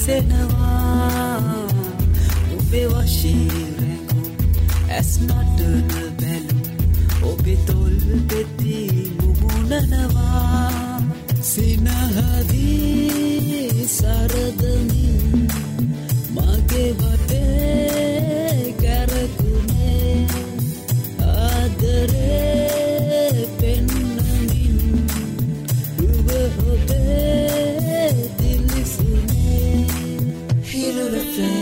ගැස්සෙනවා ඔබේ වශීරැඟු ඇස් නටන බැලු ඔබේ තොල් පෙති මුමුණනවා සිනහදී සරදමින් මගේ වටේ කැරකුණේ ආදරේ පෙන්නමින් රුව ඔබේ දිලිසුනේ හිරුරපේ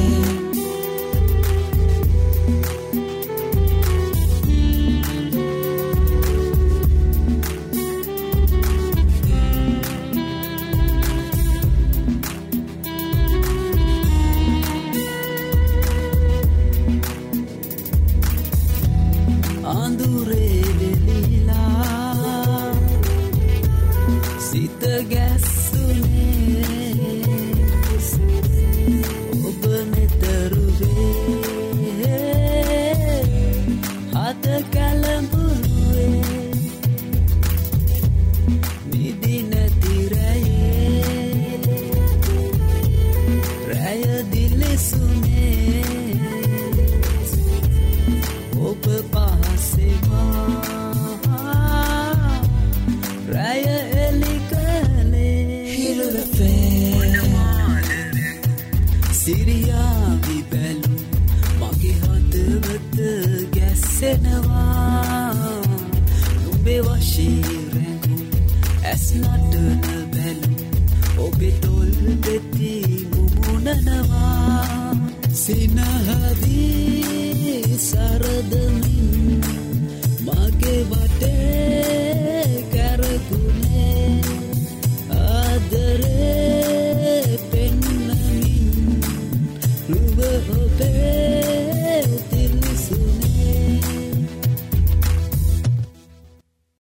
අඳුරේ වෙලිලා සිත ගැස්සුනේ ඔබ නෙතරුවේ හද කැළඹුවේ නිදි නැති රැයේ රැය දිලිසුනේ ඔබ රැය එලි කළේ හිරුරපේ සිරියාවි බැලු මගේ හදවත ගැස්සෙනවා නුඹේ වශීරැඟු ඇස් නටන බැලු ඔබේ තොල් පෙති මුමුණනවා සිනහදී සරදමින් මගේ වටේ කැරකුණේ ආදරේ පෙන්නමින් රුව ඔබේ